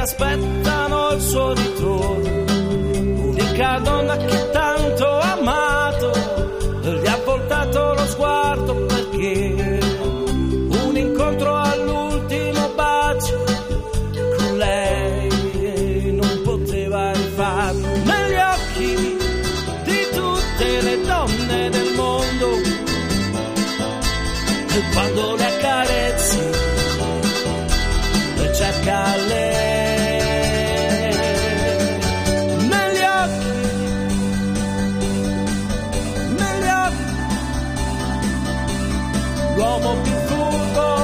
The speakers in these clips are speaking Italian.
aspettano il suo ritorno. L'unica donna che tanto ha amato, gli ha voltato lo sguardo perché un incontro all'ultimo bacio con lei non poteva rifarlo. Negli occhi di tutte le donne del mondo, e quando le accarezzi e cerca lei, negli occhi, l'uomo più furbo,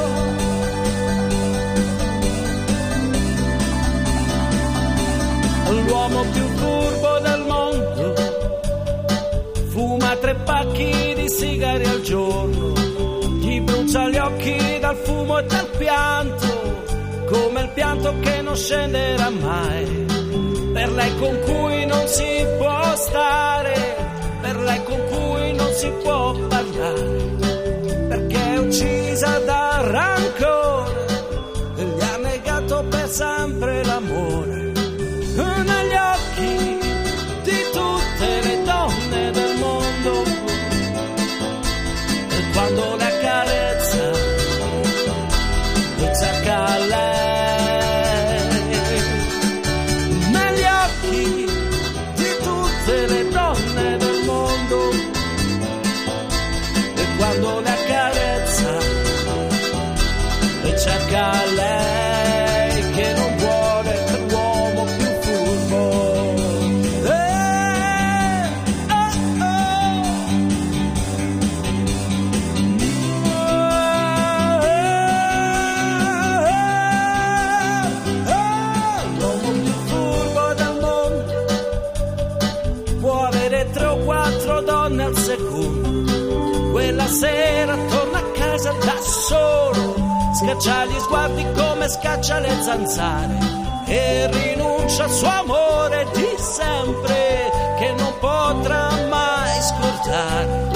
l'uomo più furbo del mondo, fuma 3 pacchi di sigari al giorno, gli brucia gli occhi dal fumo e dal pianto, come il pianto che non scenderà mai, per lei con cui non si può stare, per lei con cui non si può parlare, perché è uccisa da rancore e gli ha negato per sempre l'amore. Negli occhi di tutte le donne del mondo, e quando le accarezza e cerca lei, negli occhi di tutte le donne del mondo, e quando le accarezza e cerca lei che non vuole l'uomo più furbo. L'uomo più furbo del mondo può avere 3 o 4 donne al secondo, quella sera torna a casa da solo, scaccia gli sguardi come scaccia le zanzare e rinuncia al suo amore di sempre che non potrà mai scordare.